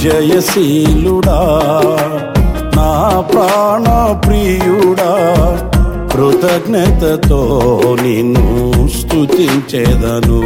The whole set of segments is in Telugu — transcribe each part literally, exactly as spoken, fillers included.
విజయశీలుడా నా ప్రాణ ప్రియుడా, కృతజ్ఞతతో నిన్ను స్తుతించెదను.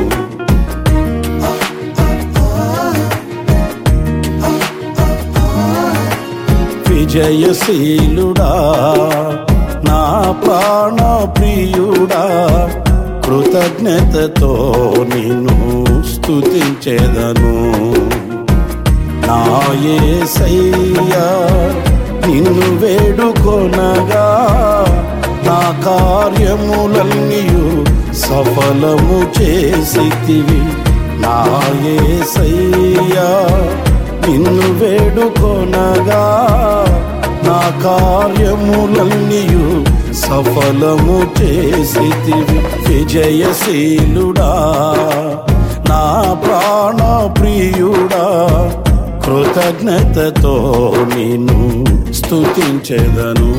విజయశీలుడా నా ప్రాణ ప్రియుడా, కృతజ్ఞతతో నిన్ను స్తుతించెదను. నా యేసయ్యా నిన్ను వేడుకొనగా, నా కార్యములన్నీయు సఫలము చేసితివి. నా యేసయ్యా నిన్ను వేడుకొనగా, నా కార్యములన్నీయు సఫలము చేసితివి. విజయశీలుడా నా ప్రాణ ప్రియుడా, కృతజ్ఞతతో నిన్ను స్తుతించెదను.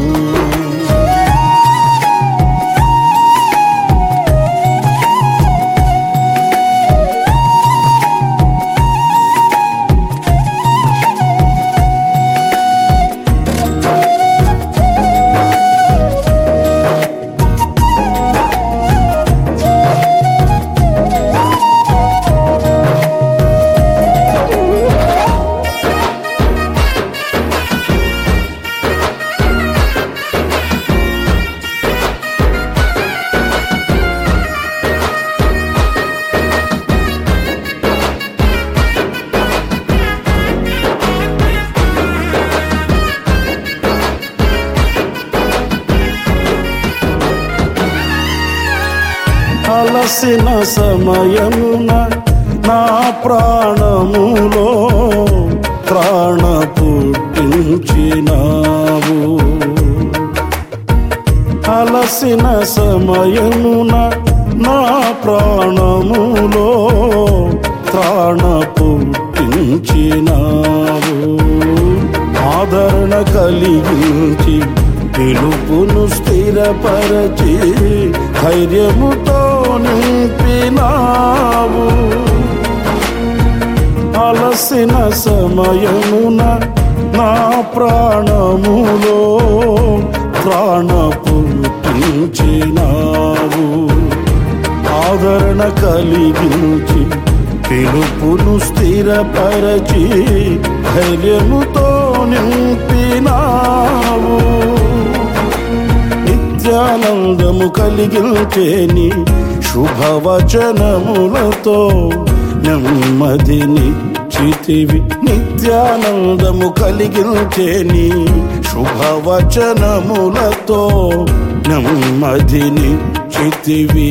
అలసిన సమయమున నా ప్రాణములో ప్రాణ పుట్టించినావు. అలసిన సమయమున నా ప్రాణములో ప్రాణ పుట్టించినావు. ఆదరణ కలిగించి పిలుపును స్థిరపరచి ధైర్యముతో నింపినావు. అలసిన సమయమున నా ప్రాణములో ప్రాణ పుట్టించినావు. ఆదరణ కలిగించి పిలుపును స్థిరపరచి ధైర్యముతో నింపినావు. నిత్యానందము కలిగించేని శుభవచనములతో నెమ్మదినిచ్చితివి. నిత్యానందము కలిగించేని శుభవచనములతో నెమ్మదినిచ్చితివి.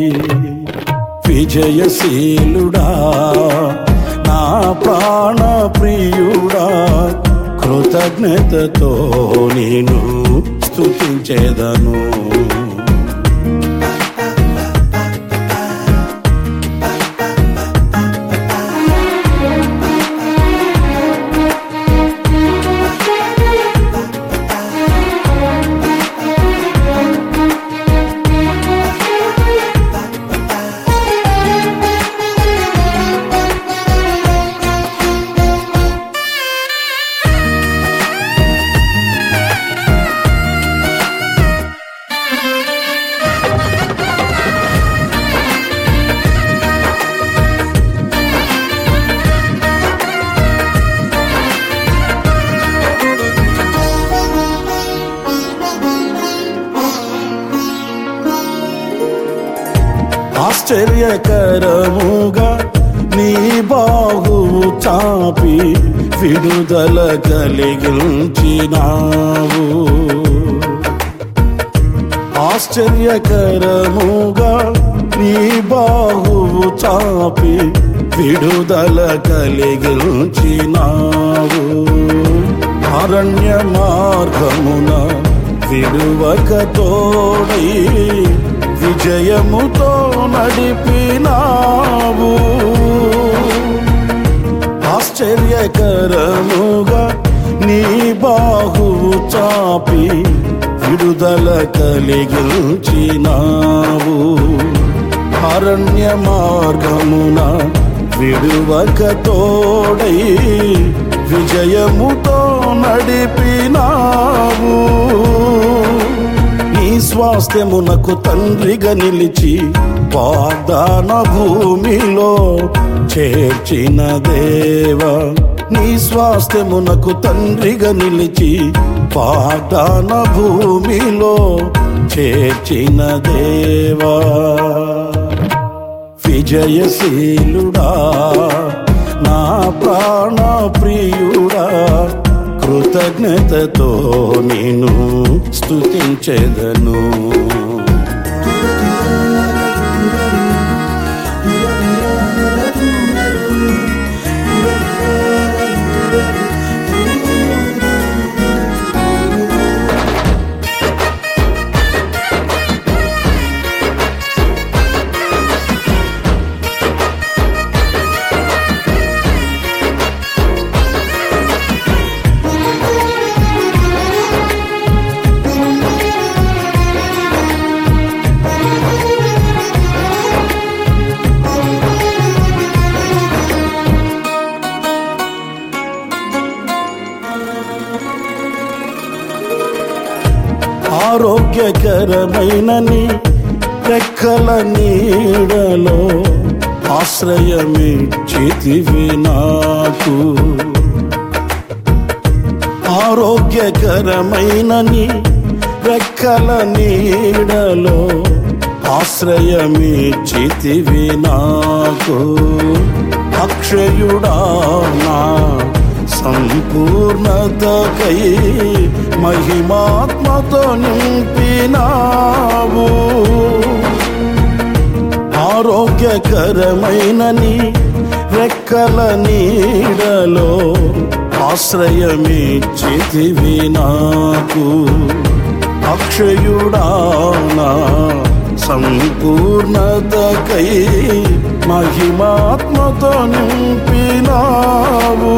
విజయశీలుడా నా ప్రాణ ప్రియుడా, కృతజ్ఞతతో నేను స్తుతించెదను. ఆశ్చర్యకరముగా నీ బాహువు చాపి విడుదల కలిగించినావు. ఆశ్చర్యకరముగా నీ బాహువు చాపి విడుదల కలిగించినావు. అరణ్య మార్గమున విడువక తోడై విజయముతో నడిపినావు. ఆశ్చర్యకరముగా నీ బాహువు చాపి విడుదల కలిగించినావు. అరణ్య మార్గమున విడువక తోడై విజయముతో నడిపినావు. నీ స్వాస్థ్యమునకు తండ్రిగా నిలిచి వాగ్దాన భూమిలో చేర్చిన దేవా, నీ స్వాస్థ్యమునకు తండ్రిగా నిలిచి వాగ్దాన భూమిలో చేర్చిన దేవా. విజయశీలుడా నా ప్రాణ ప్రియుడా, కృతజ్ఞతతో నేను స్తుతించెదను. ఆరోగ్యకరమైన నీ రెక్కల నీడలో ఆశ్రయమిచ్చితివి నాకు. ఆరోగ్యకరమైన నీ రెక్కల నీడలో ఆశ్రయమిచ్చితివి నాకు. అక్షయుడా నా సంపూర్ణతకై మహిమాత్మతో నింపినావు. ఆరోగ్యకరమైన నీ రెక్కల నీడలో ఆశ్రయమిచ్చితివి నాకు. అక్షయుడా నా సంపూర్ణతకై మహిమాత్మతో నింపినావు.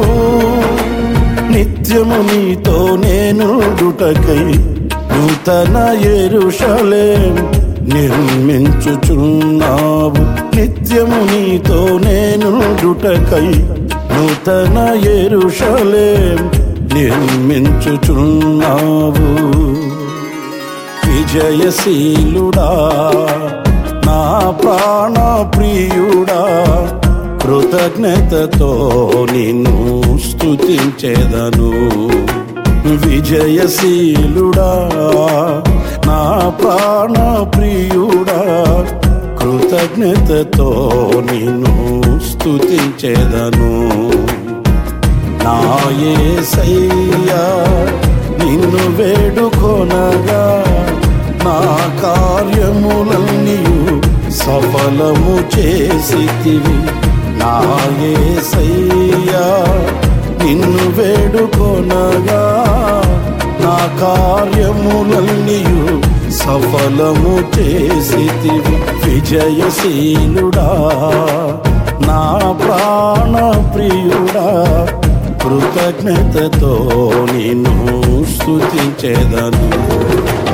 నిత్యము నీతో నేను డుటకై నూతన యెరూషలేము నిర్మించుచున్నావు. నిత్యము నీతో నేను డుటకై నూతన యెరూషలేము నిర్మించుచున్నావు. విజయశీలుడా నా ప్రాణ ప్రియుడా, కృతజ్ఞతతో నిన్ను స్తుతించెదను. విజయశీలుడా నా ప్రాణ ప్రియుడా, కృతజ్ఞతతో నిన్ను స్తుతించెదను. నా యేసయ్యా నిన్ను వేడుకొనగా నా కార్యములన్నీయు సఫలము చేసితివి. నా యేసయ్యా నిన్ను వేడుకొనగా నా కార్యములన్నీయు సఫలము చేసితివి. విజయశీలుడా నా ప్రాణ ప్రియుడా, కృతజ్ఞతతో నిన్ను స్తుతించెదను.